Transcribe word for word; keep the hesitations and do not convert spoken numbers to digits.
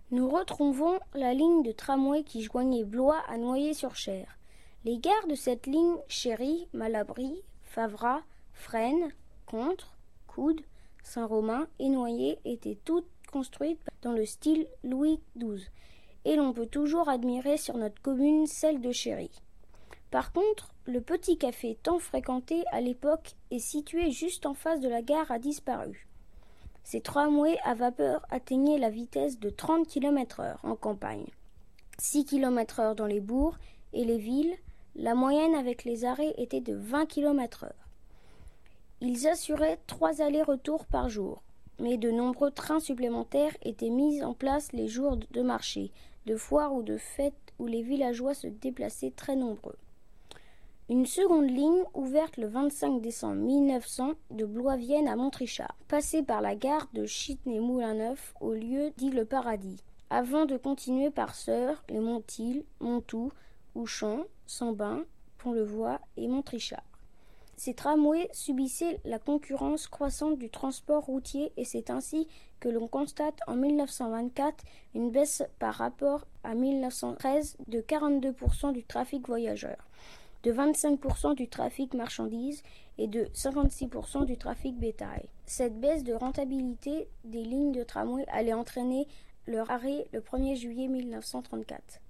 Nous retrouvons la ligne de tramway qui joignait Blois à Noyers-sur-Cher. Les gares de cette ligne, Chéry, Malabry, Favras, Fresnes, Contres, Coudes, Saint-Romain et Noyers étaient toutes construites dans le style Louis douze, et l'on peut toujours admirer sur notre commune celle de Chéry. Par contre, le petit café tant fréquenté à l'époque et situé juste en face de la gare a disparu. Ces tramways à vapeur atteignaient la vitesse de trente kilomètres heure en campagne, six kilomètres heure dans les bourgs et les villes. La moyenne avec les arrêts était de vingt kilomètres heure. Ils assuraient trois allers-retours par jour, mais de nombreux trains supplémentaires étaient mis en place les jours de marché, de foire ou de fête où les villageois se déplaçaient très nombreux. Une seconde ligne, ouverte le vingt-cinq décembre mille neuf cents de Blois-Vienne à Montrichard, passait par la gare de Chitenay-Moulin-Neuf au lieu dit le Paradis, avant de continuer par Sœurs, les Montilles, Montoux, Ouchamps, Sambin, Pont-le-Voix et Montrichard. Ces tramways subissaient la concurrence croissante du transport routier et c'est ainsi que l'on constate en mille neuf cent vingt-quatre une baisse par rapport à mille neuf cent treize de quarante-deux pour cent du trafic voyageurs, de vingt-cinq pour cent du trafic marchandises et de cinquante-six pour cent du trafic bétail. Cette baisse de rentabilité des lignes de tramway allait entraîner leur arrêt le premier juillet mille neuf cent trente-quatre.